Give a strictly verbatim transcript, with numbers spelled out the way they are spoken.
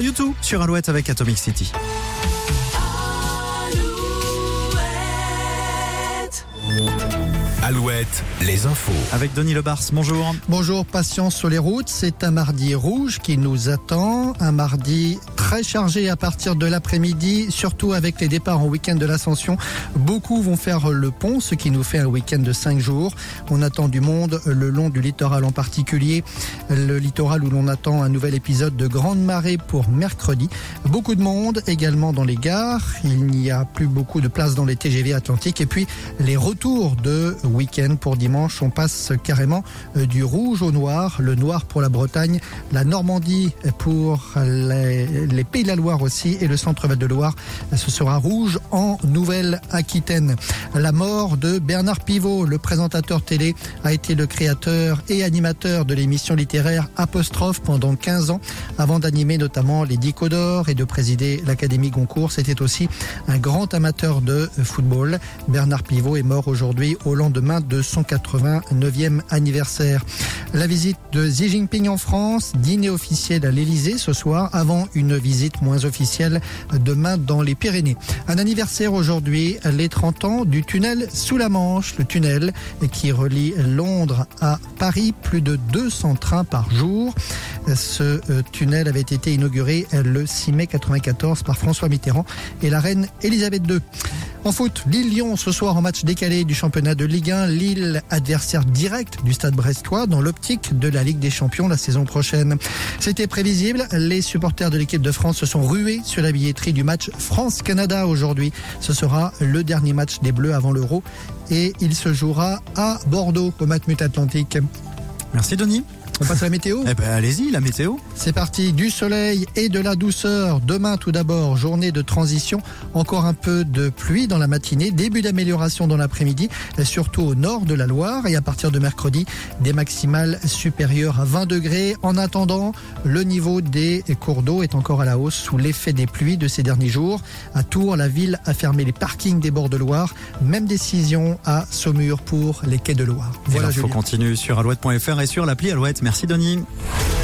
U deux sur Alouette avec Atomic City. Alouette, les infos. Avec Denis Lebars, bonjour. Bonjour, patience sur les routes. C'est un mardi rouge qui nous attend. Un mardi très chargé à partir de l'après-midi, surtout avec les départs en week-end de l'Ascension. Beaucoup vont faire le pont, ce qui nous fait un week-end de cinq jours. On attend du monde le long du littoral en particulier. Le littoral où l'on attend un nouvel épisode de grande marée pour mercredi. Beaucoup de monde également dans les gares. Il n'y a plus beaucoup de place dans les T G V Atlantiques. Et puis les retours de week-end pour dimanche, on passe carrément du rouge au noir, le noir pour la Bretagne, la Normandie pour les, les Pays de la Loire aussi et le centre-val de Loire, ce sera rouge en Nouvelle-Aquitaine. La mort de Bernard Pivot, le présentateur télé, a été le créateur et animateur de l'émission littéraire Apostrophe pendant quinze ans, avant d'animer notamment les Dico d'Or et de présider l'Académie Goncourt. C'était aussi un grand amateur de football. Bernard Pivot est mort aujourd'hui au lendemain de son quatre-vingt-neuvième anniversaire. La visite de Xi Jinping en France, dîner officiel à l'Elysée ce soir, avant une visite moins officielle demain dans les Pyrénées. Un anniversaire aujourd'hui, les trente ans du tunnel sous la Manche, le tunnel qui relie Londres à Paris, plus de deux cents trains par jour. Ce tunnel avait été inauguré le six mai quatre-vingt-quatorze par François Mitterrand et la reine Elisabeth deux. En foot, Lille-Lyon ce soir en match décalé du championnat de Ligue un. Lille, adversaire direct du Stade brestois dans l'optique de la Ligue des Champions la saison prochaine. C'était prévisible. Les supporters de l'équipe de France se sont rués sur la billetterie du match France-Canada aujourd'hui. Ce sera le dernier match des Bleus avant l'Euro et il se jouera à Bordeaux au Matmut Atlantique. Merci Denis. On passe à la météo ? Eh ben allez-y, la météo. C'est parti, du soleil et de la douceur. Demain tout d'abord, journée de transition. Encore un peu de pluie dans la matinée. Début d'amélioration dans l'après-midi, surtout au nord de la Loire. Et à partir de mercredi, des maximales supérieures à vingt degrés. En attendant, le niveau des cours d'eau est encore à la hausse sous l'effet des pluies de ces derniers jours. À Tours, la ville a fermé les parkings des bords de Loire. Même décision à Saumur pour les quais de Loire. Voilà, l'info continue sur alouette point f r et sur l'appli Alouette. Merci Denis.